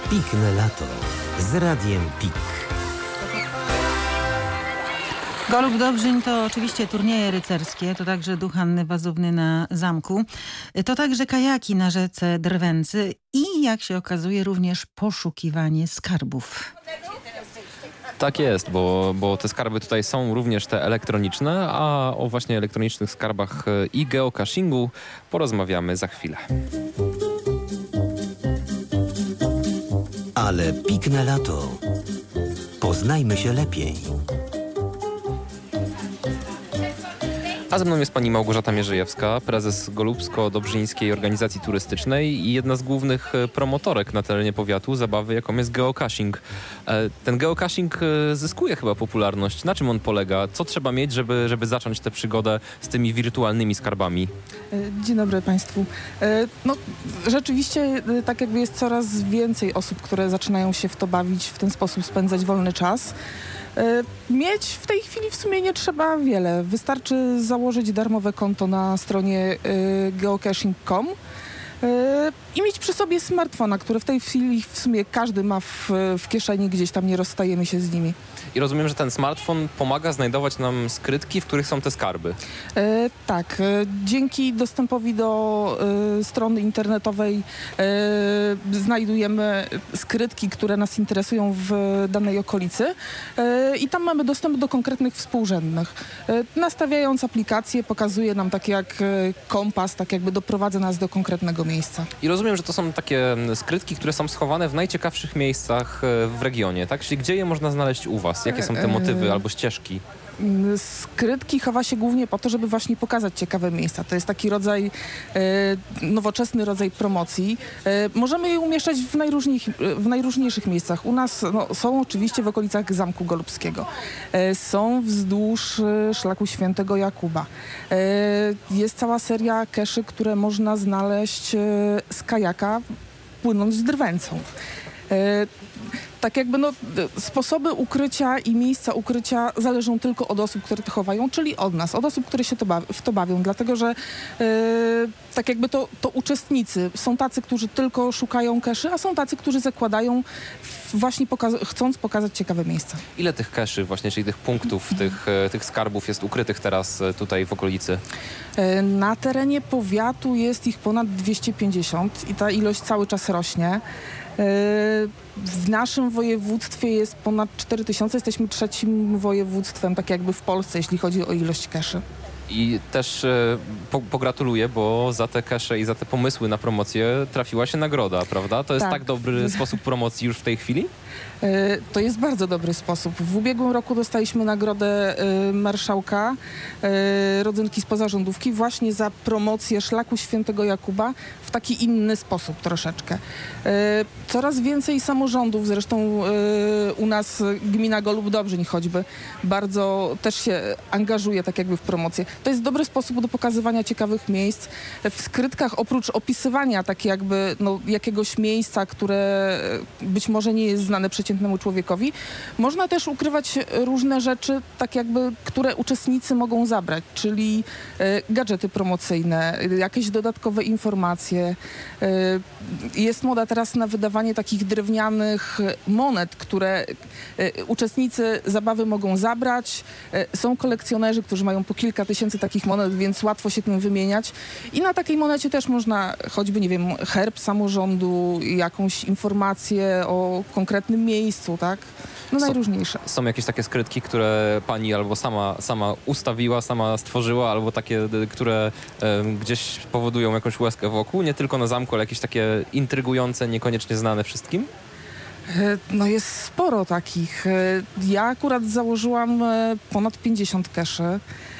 Pikne lato z Radiem Pik. Golub Dobrzyń to oczywiście turnieje rycerskie, to także duch Anny Wazówny na zamku, to także kajaki na rzece Drwęcy i jak się okazuje również poszukiwanie skarbów. Tak jest, bo te skarby tutaj są również te elektroniczne, a o właśnie elektronicznych skarbach i geocachingu porozmawiamy za chwilę. Ale pikne lato. Poznajmy się lepiej. A ze mną jest pani Małgorzata Mierzejewska, prezes Golubsko-Dobrzyńskiej Organizacji Turystycznej i jedna z głównych promotorek na terenie powiatu zabawy, jaką jest geocaching. Ten geocaching zyskuje chyba popularność. Na czym on polega? Co trzeba mieć, żeby zacząć tę przygodę z tymi wirtualnymi skarbami? Dzień dobry Państwu. No, rzeczywiście tak jakby jest coraz więcej osób, które zaczynają się w to bawić, w ten sposób spędzać wolny czas. Mieć w tej chwili w sumie nie trzeba wiele. Wystarczy założyć darmowe konto na stronie geocaching.com i mieć przy sobie smartfona, który w tej chwili w sumie każdy ma w kieszeni, gdzieś tam nie rozstajemy się z nimi. I rozumiem, że ten smartfon pomaga znajdować nam skrytki, w których są te skarby. Tak. Dzięki dostępowi do strony internetowej znajdujemy skrytki, które nas interesują w danej okolicy i tam mamy dostęp do konkretnych współrzędnych. Nastawiając aplikację pokazuje nam tak jak kompas, tak jakby doprowadza nas do konkretnego miejsca. I rozumiem, że to są takie skrytki, które są schowane w najciekawszych miejscach w regionie, tak? Czyli gdzie je można znaleźć u was? Jakie są te motywy albo ścieżki? Skrytki chowa się głównie po to, żeby właśnie pokazać ciekawe miejsca. To jest taki rodzaj, nowoczesny rodzaj promocji. Możemy je umieszczać w najróżniejszych miejscach. U nas są oczywiście w okolicach Zamku Golubskiego. Są wzdłuż szlaku Świętego Jakuba. Jest cała seria keszy, które można znaleźć z kajaka płynąc z Drwęcą. Tak jakby sposoby ukrycia i miejsca ukrycia zależą tylko od osób, które to chowają, czyli od nas, od osób, które się w to bawią, dlatego że tak jakby to uczestnicy. Są tacy, którzy tylko szukają keszy, a są tacy, którzy zakładają właśnie chcąc pokazać ciekawe miejsca. Ile tych keszy właśnie, czyli tych punktów, tych skarbów jest ukrytych teraz tutaj w okolicy? Na terenie powiatu jest ich ponad 250 i ta ilość cały czas rośnie. W naszym województwie jest ponad 4000. Jesteśmy trzecim województwem, tak jakby w Polsce, jeśli chodzi o ilość keszy. I też pogratuluję, bo za te kesze i za te pomysły na promocję trafiła się nagroda, prawda? To jest tak dobry sposób promocji już w tej chwili? To jest bardzo dobry sposób. W ubiegłym roku dostaliśmy nagrodę marszałka Rodzynki z pozarządówki właśnie za promocję szlaku Świętego Jakuba w taki inny sposób troszeczkę. Coraz więcej samorządów, zresztą u nas gmina Golub Dobrzyń choćby, bardzo też się angażuje tak jakby w promocję. To jest dobry sposób do pokazywania ciekawych miejsc. W skrytkach oprócz opisywania tak jakby jakiegoś miejsca, które być może nie jest znane przeciętnemu człowiekowi, można też ukrywać różne rzeczy, tak jakby, które uczestnicy mogą zabrać, czyli gadżety promocyjne, jakieś dodatkowe informacje. Jest moda teraz na wydawanie takich drewnianych monet, które uczestnicy zabawy mogą zabrać. Są kolekcjonerzy, którzy mają po kilka tysięcy takich monet, więc łatwo się tym wymieniać. I na takiej monecie też można choćby, nie wiem, herb samorządu, jakąś informację o konkretnym miejscu, tak? Najróżniejsze. Są jakieś takie skrytki, które pani albo sama ustawiła, sama stworzyła, albo takie, które gdzieś powodują jakąś łezkę wokół, nie tylko na zamku, ale jakieś takie intrygujące, niekoniecznie znane wszystkim? Jest sporo takich. Ja akurat założyłam ponad 50 keszy.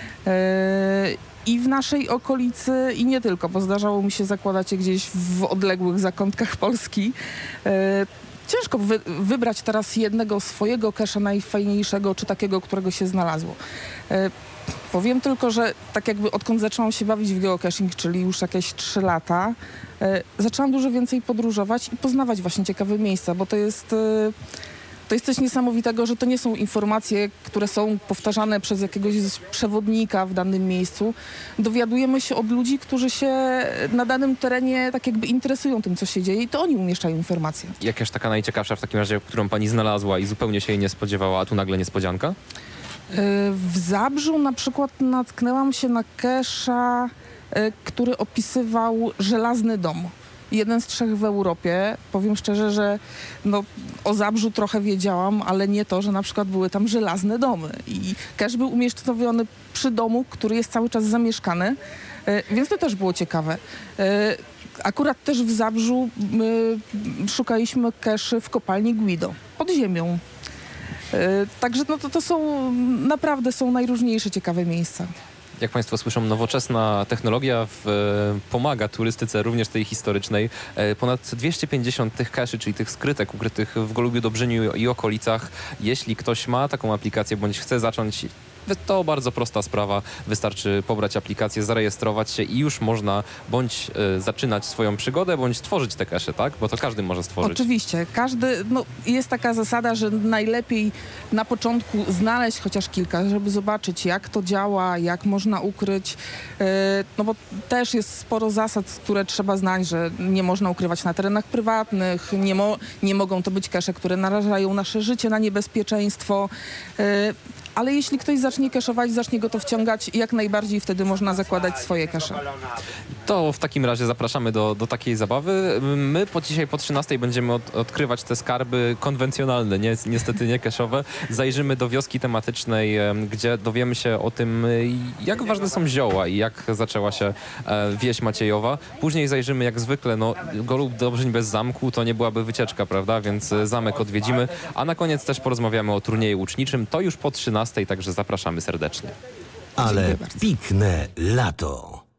I w naszej okolicy, i nie tylko, bo zdarzało mi się zakładać je gdzieś w odległych zakątkach Polski. Ciężko wybrać teraz jednego swojego kesza najfajniejszego, czy takiego, którego się znalazło. Powiem tylko, że tak jakby odkąd zaczęłam się bawić w geocaching, czyli już jakieś 3 lata, zaczęłam dużo więcej podróżować i poznawać właśnie ciekawe miejsca, bo to jest To jest coś niesamowitego, że to nie są informacje, które są powtarzane przez jakiegoś przewodnika w danym miejscu. Dowiadujemy się od ludzi, którzy się na danym terenie tak jakby interesują tym, co się dzieje i to oni umieszczają informacje. Jakaś taka najciekawsza w takim razie, którą pani znalazła i zupełnie się jej nie spodziewała, a tu nagle niespodzianka? W Zabrzu na przykład natknęłam się na cache'a, który opisywał żelazny dom. Jeden z 3 w Europie. Powiem szczerze, że o Zabrzu trochę wiedziałam, ale nie to, że na przykład były tam żelazne domy. I cache był umiejscowiony przy domu, który jest cały czas zamieszkany, więc to też było ciekawe. Akurat też w Zabrzu szukaliśmy cache'y w kopalni Guido, pod ziemią. Także to są, naprawdę są najróżniejsze ciekawe miejsca. Jak państwo słyszą, nowoczesna technologia pomaga turystyce, również tej historycznej. Ponad 250 tych cache'y, czyli tych skrytek ukrytych w Golubiu Dobrzyniu i okolicach. Jeśli ktoś ma taką aplikację bądź chce zacząć, to bardzo prosta sprawa. Wystarczy pobrać aplikację, zarejestrować się i już można bądź zaczynać swoją przygodę, bądź tworzyć te cache'y, tak? Bo to każdy może stworzyć. Oczywiście. Jest taka zasada, że najlepiej na początku znaleźć chociaż kilka, żeby zobaczyć, jak to działa, jak można ukryć. Bo też jest sporo zasad, które trzeba znać, że nie można ukrywać na terenach prywatnych, nie mogą to być cache'y, które narażają nasze życie na niebezpieczeństwo. Ale jeśli ktoś zacznie cache'ować, zacznie go to wciągać, jak najbardziej wtedy można zakładać swoje cache. To w takim razie zapraszamy do takiej zabawy. My dzisiaj po 13 będziemy odkrywać te skarby konwencjonalne, niestety nie cache'owe. Zajrzymy do wioski tematycznej, gdzie dowiemy się o tym, jak ważne są zioła i jak zaczęła się wieś Maciejowa. Później zajrzymy jak zwykle, Golub Dobrzyń bez zamku to nie byłaby wycieczka, prawda? Więc zamek odwiedzimy. A na koniec też porozmawiamy o turnieju łuczniczym. To już po 13, także zapraszamy serdecznie. Ale pikne lato.